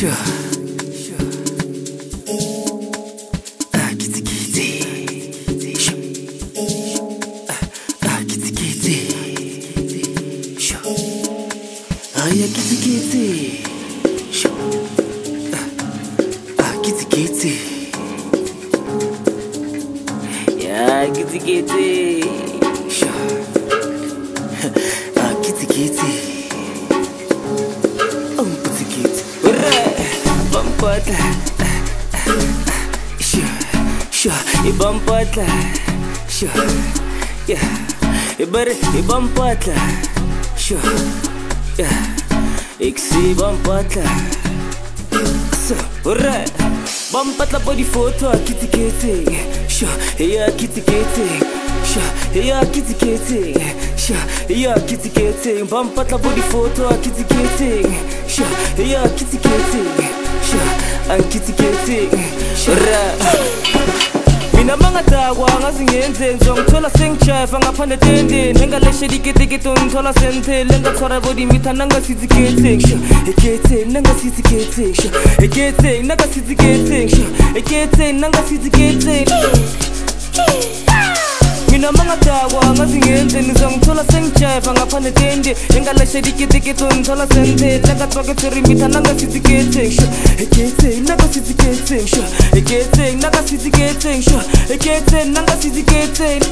Sure. Kitty kitty. Sure. Kitty kitty. Sure. Yeah, kitty kitty. Sure. Kitty kitty. Yeah, kitty kitty. Sure. Kitty kitty. Bumpatla, sure, bumpatla, sure, yeah, bumpatla, sure, yeah, iksi bumpatla, so, alright, bumpatla body photo, kitty kitty, sure, yeah, kitty kitty, sure, yeah, kitty kitty, sure, yeah, kitty kitty, bumpatla body photo, kitty kitty, sure, yeah, kitty kitty. I'm kitty kitty. Mina mangatakwa ngazingenze ngizongithola sengijayiva ngaphande tendeni engaleshela ikete ungithola sentele engathwara body mitha nangasithi getting getting nangasithi getting getting nangasithi getting getting nangasithi getting Mina mangatakwa ngazingenze ngizongithola sengijayiva ngaphande tendeni engaleshela ikete ungithola sentele engathwara body mitha nangasithi getting getting nangasithi getting getting nangasithi getting getting nangasithi getting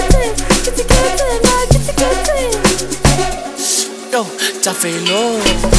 Yo, ya felo.